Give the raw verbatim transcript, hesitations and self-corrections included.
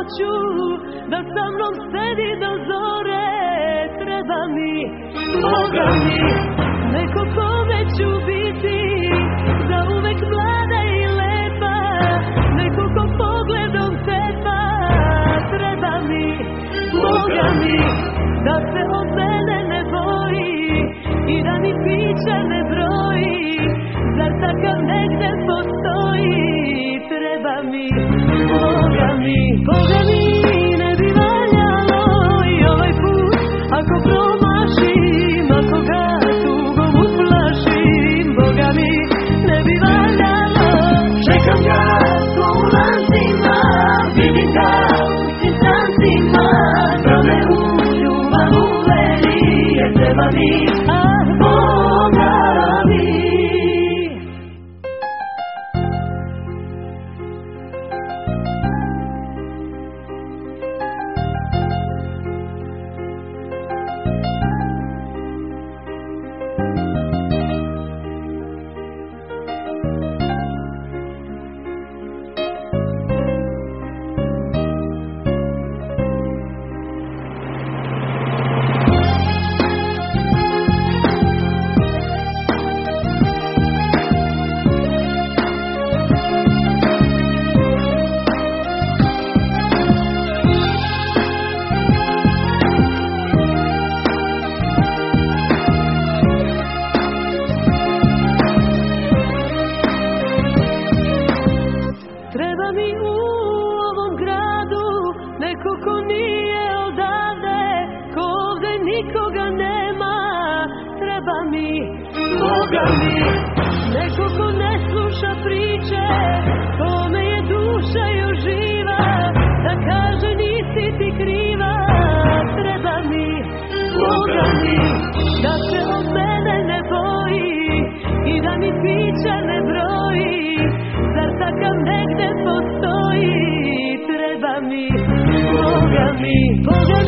noću, da sa mnom sedi do zore. Treba mi, Boga mi, neko kome ću biti za uvek mlada i lepa, neko ko pogledom tepa. Treba mi, Boga mi, da se od mene ne boji i da ni pića ne broji. Zar takav negde postoji? Treba mi, Boga mi, Boga mi, ne bi valjalo i ovaj put ako promašim, ako ga tugom uplašim. Boga mi, ne bi valjalo. Čekam ga ko u lancima, vidim ga u distancima, da me u ljubav uveri, jer treba mi, ah, Boga mi. Treba mi u ovom gradu neko ko nije odavde, ko ovde nikoga nema. Treba mi, Boga mi, neko ko ne sluša priče, kome je duša još živa, da kaže nisi ti kriva. Treba mi, Boga mi, da se od mene ne boji i da mi pića ne broji. Zar takav negde postoji? Treba mi, Boga mi, Boga mi.